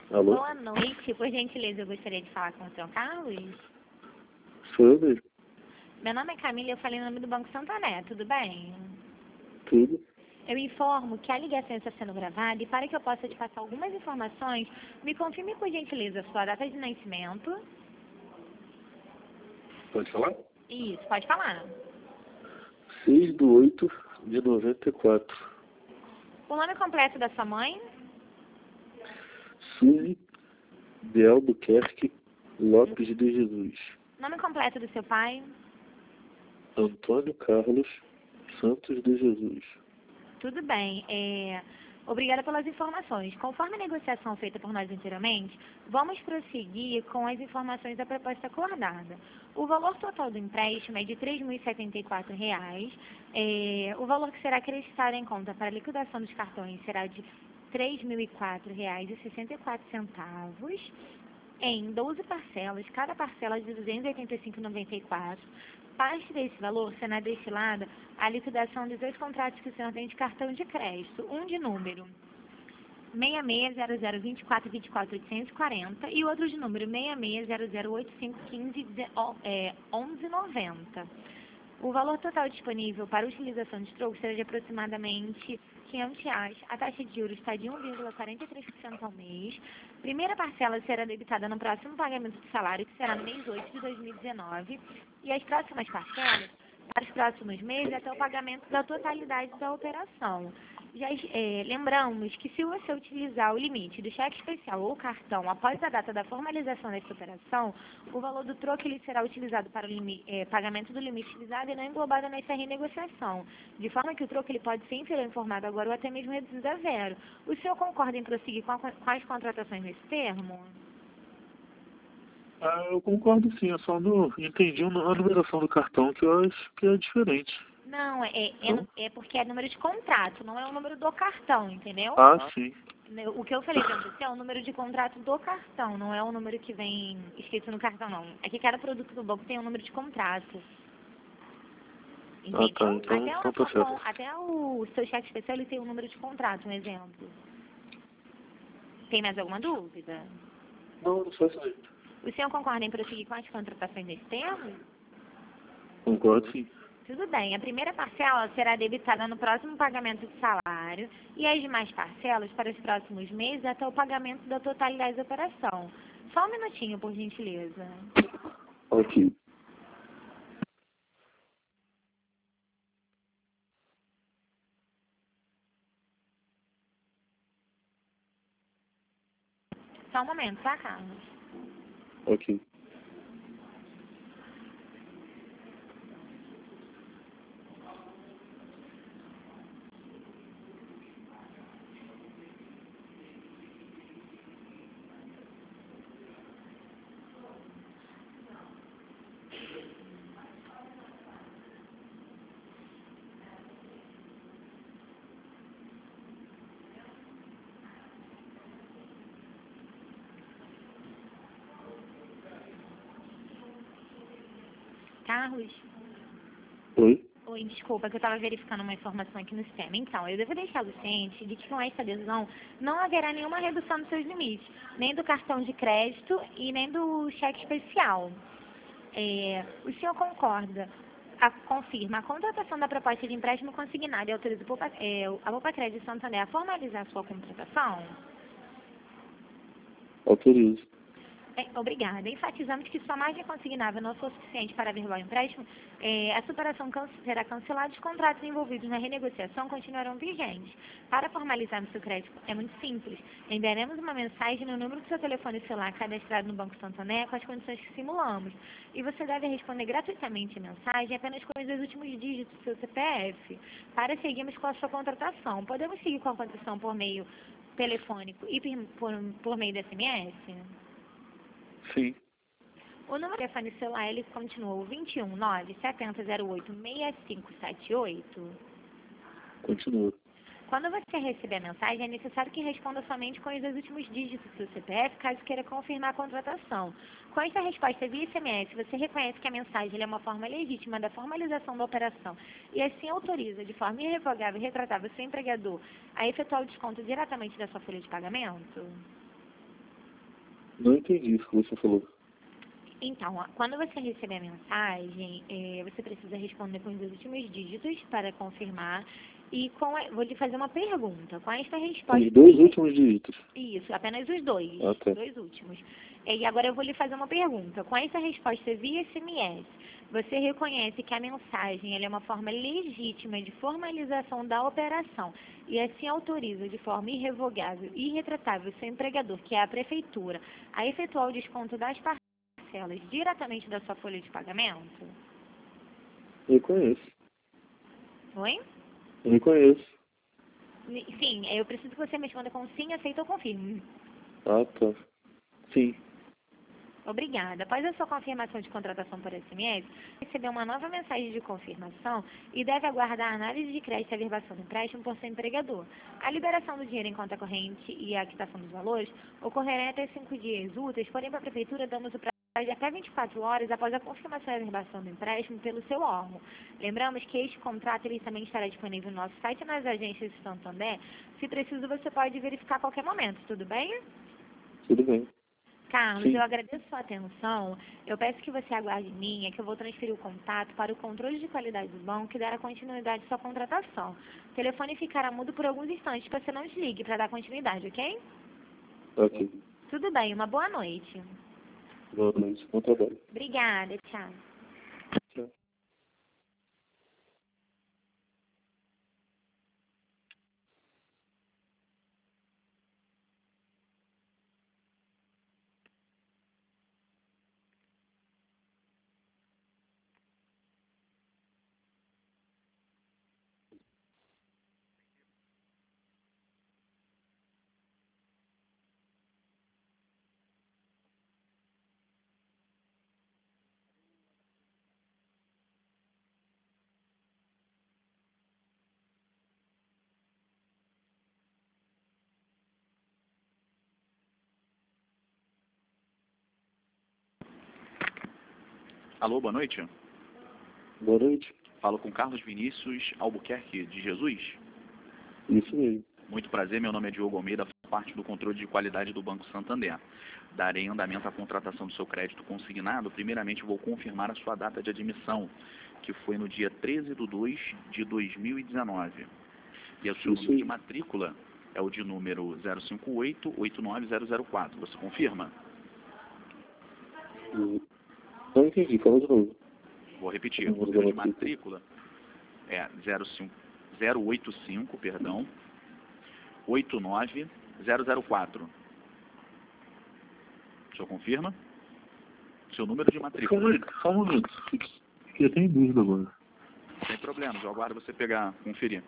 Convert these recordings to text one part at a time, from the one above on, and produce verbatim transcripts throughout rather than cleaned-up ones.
Alô? Boa noite. Por gentileza, eu gostaria de falar com o senhor Carlos. Sou eu mesmo. Meu nome é Camila e eu falei no nome do Banco Santander, tudo bem? Tudo. Eu informo que a ligação está sendo gravada e para que eu possa te passar algumas informações, me confirme por gentileza sua data de nascimento. Pode falar? Isso, pode falar. seis de oito de noventa e quatro. O nome completo da sua mãe? Suzy de Albuquerque Lopes de Jesus. Nome completo do seu pai? Antônio Carlos Santos de Jesus. Tudo bem. É... Obrigada pelas informações. Conforme a negociação feita por nós anteriormente, vamos prosseguir com as informações da proposta acordada. O valor total do empréstimo é de três mil e setenta e quatro reais. É... O valor que será acrescentado em conta para a liquidação dos cartões será de três mil e quatro reais e sessenta e quatro centavos. Em doze parcelas, cada parcela de duzentos e oitenta e cinco reais e noventa e quatro centavos. Parte desse valor será destinada à liquidação dos dois contratos que o senhor tem de cartão de crédito. Um de número seis seis zero zero dois quatro dois quatro oito quatro zero e o outro de número seis seis zero zero oito cinco um cinco um um nove zero. O valor total disponível para utilização de troco será de aproximadamente quinhentos reais. A taxa de juros está de um vírgula quarenta e três por cento ao mês. Primeira parcela será debitada no próximo pagamento do salário, que será no mês oito de dois mil e dezenove. E as próximas parcelas para os próximos meses até o pagamento da totalidade da operação. Já, é, lembramos que se você utilizar o limite do cheque especial ou cartão após a data da formalização desta operação, o valor do troco ele será utilizado para o limi, é, pagamento do limite utilizado e não englobado nessa renegociação, de forma que o troco ele pode ser inferior informado agora ou até mesmo reduzido a zero. O senhor concorda em prosseguir com, a, com as contratações nesse termo? Ah, eu concordo sim, eu só não entendi a numeração do cartão, que eu acho que é diferente. Não, é, é, Não? é porque é número de contrato, não é o número do cartão, entendeu? Ah, sim. O que eu falei pra você é o número de contrato do cartão, não é o número que vem escrito no cartão, não. É que cada produto do banco tem um número de contrato. Entendeu? Ah, tá, então, até, então o, tá certo. até o seu cheque especial ele tem um número de contrato, um exemplo. Tem mais alguma dúvida? Não, não só isso aí. O senhor concorda em prosseguir com as contratações nesse termo? Concordo sim. Tudo bem. A primeira parcela será debitada no próximo pagamento de salário e as demais parcelas para os próximos meses até o pagamento da totalidade da operação. Só um minutinho, por gentileza. Ok. Só um momento, tá, Carlos? Ok. Carlos? Oi? Oi, desculpa, que eu estava verificando uma informação aqui no sistema. Então, eu devo deixar o ciente de que com esta adesão não haverá nenhuma redução dos seus limites, nem do cartão de crédito e nem do cheque especial. É, o senhor concorda, a, confirma a contratação da proposta de empréstimo consignado e autoriza o Poupa- é, a Poupa Crédito Santander a formalizar a sua contratação? Autorizo. É, obrigada. Enfatizamos que sua margem consignável não for suficiente para averbar o empréstimo, é, a superação can será cancelada e os contratos envolvidos na renegociação continuarão vigentes. Para formalizarmos seu crédito é muito simples. Enviaremos uma mensagem no número do seu telefone celular cadastrado no Banco Santander com as condições que simulamos. E você deve responder gratuitamente a mensagem apenas com os dois últimos dígitos do seu C P F para seguirmos com a sua contratação. Podemos seguir com a contratação por meio telefônico e por, por meio de S M S? Sim. O número de telefone celular, ele continua o dois um nove, sete zero zero oito, seis cinco sete oito. Continua. Quando você receber a mensagem, é necessário que responda somente com os dois últimos dígitos do seu C P F, caso queira confirmar a contratação. Com essa resposta via S M S, você reconhece que a mensagem é uma forma legítima da formalização da operação e assim autoriza, de forma irrevogável e retratável, seu empregador a efetuar o desconto diretamente da sua folha de pagamento? Não entendi isso que você falou. Então, ó, quando você receber a mensagem, eh, você precisa responder com os dois últimos dígitos para confirmar. E com a- vou lhe fazer uma pergunta. Com esta resposta... Os dois últimos dígitos. Isso, apenas os dois. Ah, tá. Dois últimos. E agora eu vou lhe fazer uma pergunta. Com essa resposta via S M S, você reconhece que a mensagem ela é uma forma legítima de formalização da operação e assim autoriza de forma irrevogável e irretratável seu empregador, que é a prefeitura, a efetuar o desconto das parcelas diretamente da sua folha de pagamento? Reconheço. Oi? Reconheço. Sim, eu preciso que você me responda com sim, aceito ou confirmo. Ah, tá. Sim. Obrigada. Após a sua confirmação de contratação por S M S, recebeu uma nova mensagem de confirmação e deve aguardar a análise de crédito e averbação do empréstimo por seu empregador. A liberação do dinheiro em conta corrente e a quitação dos valores ocorrerá até cinco dias úteis, porém para a Prefeitura damos o prazo de até vinte e quatro horas após a confirmação e averbação do empréstimo pelo seu órgão. Lembramos que este contrato ele também estará disponível no nosso site e nas agências de Santander. Se preciso, você pode verificar a qualquer momento, tudo bem? Tudo bem. Carlos, Sim. eu agradeço sua atenção. Eu peço que você aguarde em linha, que eu vou transferir o contato para o controle de qualidade do banco e dar continuidade à sua contratação. O telefone ficará mudo por alguns instantes para você não desligue para dar continuidade, ok? Ok. Tudo bem, uma boa noite. Boa noite. Bom trabalho. Obrigada, tchau. Tchau. Alô, boa noite. Boa noite. Falo com Carlos Vinícius Albuquerque de Jesus. Isso mesmo. Muito prazer, meu nome é Diogo Almeida, faço parte do controle de qualidade do Banco Santander. Darei andamento à contratação do seu crédito consignado. Primeiramente, vou confirmar a sua data de admissão, que foi no dia treze de dois de dois mil e dezenove. E o seu Isso número de aí. matrícula é o de número zero cinco oito, oito nove zero zero quatro. Você confirma? Não entendi. Fala de novo. Vou repetir. O O número número da de matrícula. matrícula é zero oito cinco, perdão, oito nove zero zero quatro. O senhor confirma? Seu número de matrícula. Calma aí, só um minuto. Fiquei até em dúvida agora. Sem problemas, eu aguardo você pegar, conferir.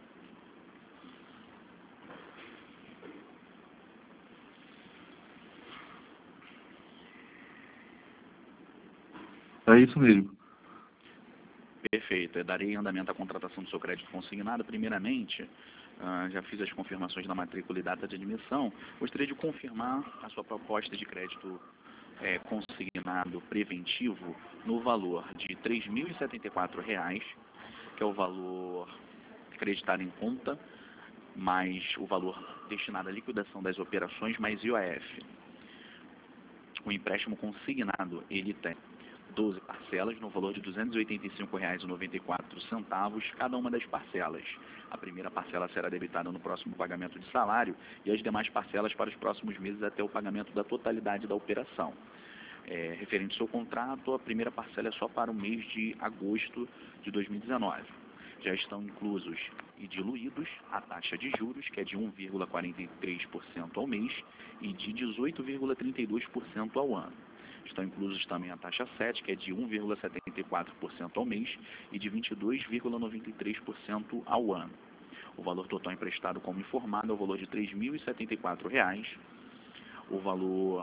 É isso mesmo. Perfeito, eu darei andamento à contratação do seu crédito consignado. Primeiramente, ah, já fiz as confirmações da matrícula e data de admissão. Gostaria de confirmar a sua proposta de crédito eh, consignado preventivo no valor de três mil e setenta e quatro reais, que é o valor acreditado em conta, mais o valor destinado à liquidação das operações, mais I O F. O empréstimo consignado, ele tem doze parcelas no valor de duzentos e oitenta e cinco reais e noventa e quatro centavos cada uma das parcelas. A primeira parcela será debitada no próximo pagamento de salário e as demais parcelas para os próximos meses até o pagamento da totalidade da operação. É, referente ao seu contrato, a primeira parcela é só para o mês de agosto de dois mil e dezenove. Já estão inclusos e diluídos a taxa de juros, que é de um vírgula quarenta e três por cento ao mês e de dezoito vírgula trinta e dois por cento ao ano. Estão inclusos também a taxa sete, que é de um vírgula setenta e quatro por cento ao mês e de vinte e dois vírgula noventa e três por cento ao ano. O valor total emprestado como informado é o valor de três mil e setenta e quatro reais. O valor,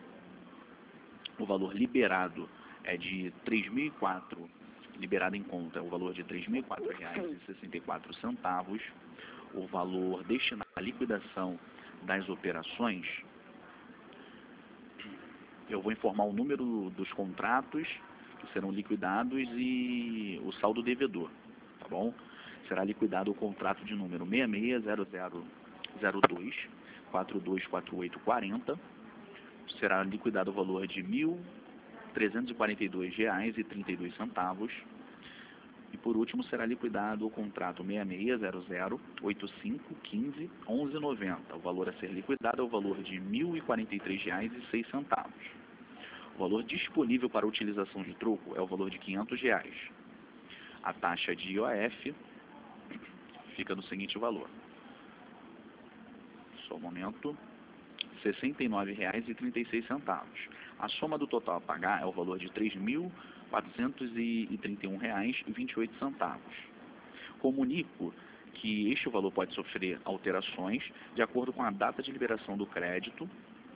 o valor liberado é de três mil e quatro reais. Liberado em conta é o valor de três mil e quatro reais e sessenta e quatro centavos. O valor destinado à liquidação das operações, eu vou informar o número dos contratos que serão liquidados e o saldo devedor, tá bom? Será liquidado o contrato de número seis seis zero zero zero dois quatro dois quatro oito quatro zero, será liquidado o valor de mil trezentos e quarenta e dois reais e trinta e dois centavos. E por último será liquidado o contrato seis seis zero zero oito cinco um cinco um um nove zero. O valor a ser liquidado é o valor de mil e quarenta e três reais e seis centavos. O valor disponível para utilização de troco é o valor de quinhentos reais. A taxa de I O F fica no seguinte valor. Só um momento. sessenta e nove reais e trinta e seis centavos. A soma do total a pagar é o valor de três mil quatrocentos e trinta e um reais e vinte e oito centavos. Comunico que este valor pode sofrer alterações de acordo com a data de liberação do crédito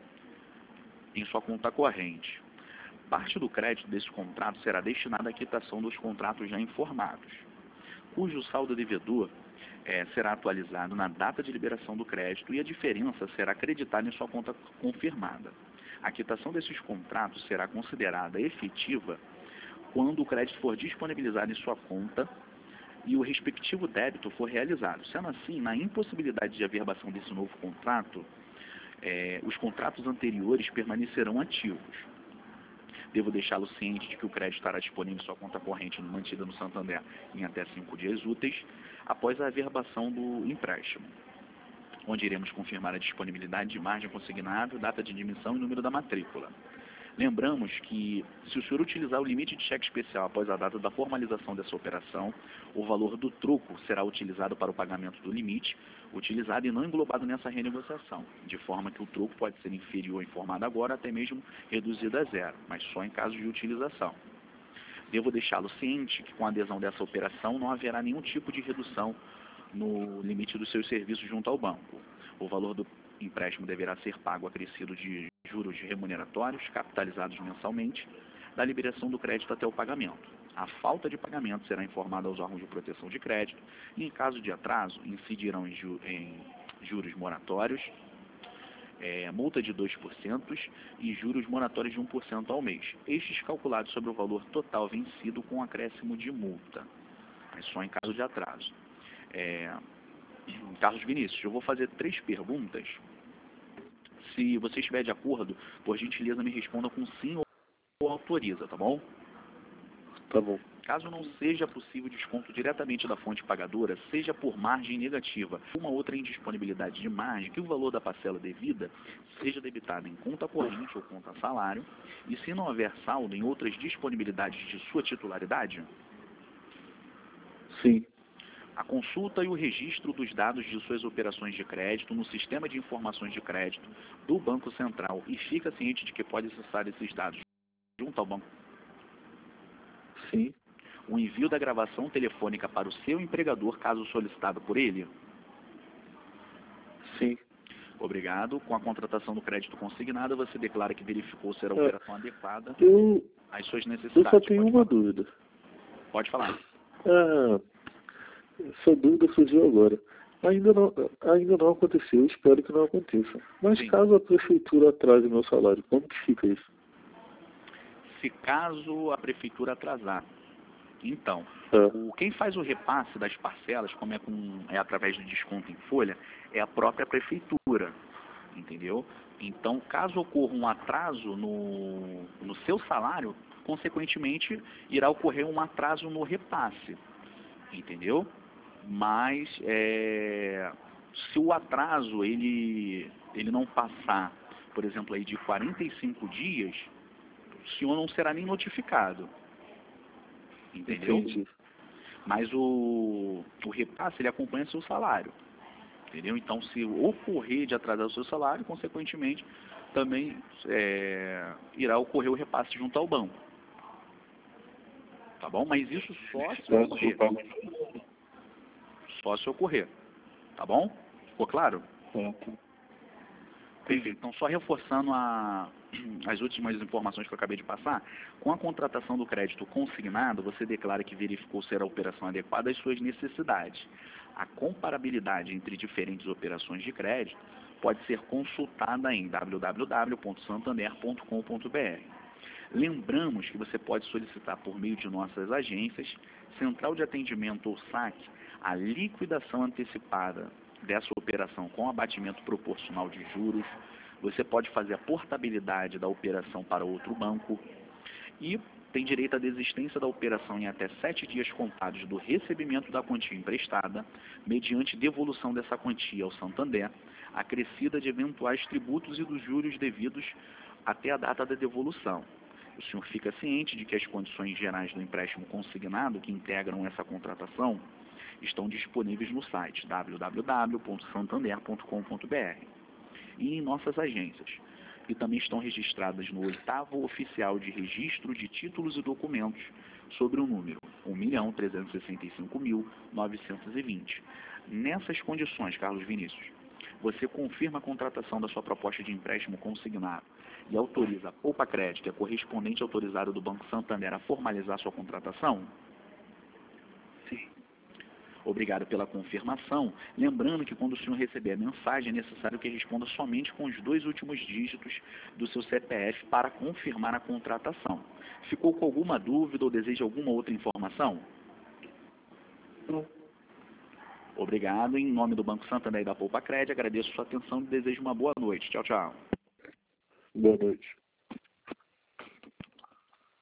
em sua conta corrente. Parte do crédito desse contrato será destinada à quitação dos contratos já informados, cujo saldo devedor é, será atualizado na data de liberação do crédito e a diferença será acreditada em sua conta confirmada. A quitação desses contratos será considerada efetiva quando o crédito for disponibilizado em sua conta e o respectivo débito for realizado. Sendo assim, na impossibilidade de averbação desse novo contrato, é, os contratos anteriores permanecerão ativos. Devo deixá-lo ciente de que o crédito estará disponível em sua conta corrente mantida no Santander em até cinco dias úteis após a averbação do empréstimo, onde iremos confirmar a disponibilidade de margem consignável, data de admissão e número da matrícula. Lembramos que, se o senhor utilizar o limite de cheque especial após a data da formalização dessa operação, o valor do troco será utilizado para o pagamento do limite, utilizado e não englobado nessa renegociação, de forma que o troco pode ser inferior ao informado agora, até mesmo reduzido a zero, mas só em caso de utilização. Devo deixá-lo ciente que, com a adesão dessa operação, não haverá nenhum tipo de redução no limite dos seus serviços junto ao banco. O valor do empréstimo deverá ser pago acrescido de juros remuneratórios, capitalizados mensalmente, da liberação do crédito até o pagamento. A falta de pagamento será informada aos órgãos de proteção de crédito e, em caso de atraso, incidirão em, ju em juros moratórios, é, multa de dois por cento e juros moratórios de um por cento ao mês. Estes calculados sobre o valor total vencido com acréscimo de multa, mas só em caso de atraso. É, Carlos Vinícius, eu vou fazer três perguntas. Se você estiver de acordo, por gentileza me responda com sim ou autoriza, tá bom? Tá bom. Caso não seja possível desconto diretamente da fonte pagadora, seja por margem negativa, uma outra indisponibilidade de margem, que o valor da parcela devida seja debitado em conta corrente ou conta salário, e se não houver saldo em outras disponibilidades de sua titularidade? Sim. A consulta e o registro dos dados de suas operações de crédito no sistema de informações de crédito do Banco Central e fica ciente de que pode acessar esses dados junto ao banco? Sim. O envio da gravação telefônica para o seu empregador, caso solicitado por ele? Sim. Obrigado. Com a contratação do crédito consignado, você declara que verificou ser a operação é, adequada eu, às suas necessidades. Eu só tenho Pode uma falar. dúvida. Pode falar. Ah, essa dúvida surgiu agora. Ainda não, ainda não aconteceu, espero que não aconteça. Mas Sim. Caso a prefeitura atrase meu salário, como que fica isso? Se caso a prefeitura atrasar, então, É. o, quem faz o repasse das parcelas, como é, com, é através do desconto em folha, é a própria prefeitura, entendeu? Então, caso ocorra um atraso no, no seu salário, consequentemente, irá ocorrer um atraso no repasse, entendeu? Mas, é, se o atraso ele, ele não passar, por exemplo, aí de quarenta e cinco dias, o senhor não será nem notificado. Entendeu? Entendi. Mas o, o repasse, ele acompanha seu salário. Entendeu? Então, se ocorrer de atrasar o seu salário, consequentemente, também é, irá ocorrer o repasse junto ao banco. Tá bom? Mas isso só se ocorrer. Só se ocorrer. Tá bom? Ficou claro? Certo. Perfeito. Então, só reforçando a, as últimas informações que eu acabei de passar, com a contratação do crédito consignado, você declara que verificou ser a operação adequada às suas necessidades. A comparabilidade entre diferentes operações de crédito pode ser consultada em w w w ponto santander ponto com ponto b r. Lembramos que você pode solicitar por meio de nossas agências, Central de Atendimento ou S A C, a liquidação antecipada dessa operação com abatimento proporcional de juros. Você pode fazer a portabilidade da operação para outro banco e tem direito à desistência da operação em até sete dias contados do recebimento da quantia emprestada, mediante devolução dessa quantia ao Santander, acrescida de eventuais tributos e dos juros devidos até a data da devolução. O senhor fica ciente de que as condições gerais do empréstimo consignado que integram essa contratação estão disponíveis no site w w w ponto santander ponto com ponto b r e em nossas agências, e também estão registradas no oitavo oficial de registro de títulos e documentos sobre o número um milhão trezentos e sessenta e cinco mil novecentos e vinte. Nessas condições, Carlos Vinícius, você confirma a contratação da sua proposta de empréstimo consignado e autoriza a Poupa-Cred, que é correspondente autorizado do Banco Santander, a formalizar sua contratação? Sim. Obrigado pela confirmação. Lembrando que quando o senhor receber a mensagem, é necessário que responda somente com os dois últimos dígitos do seu C P F para confirmar a contratação. Ficou com alguma dúvida ou deseja alguma outra informação? Não. Obrigado. Em nome do Banco Santander e da Poupa-Cred, agradeço sua atenção e desejo uma boa noite. Tchau, tchau. Boa noite.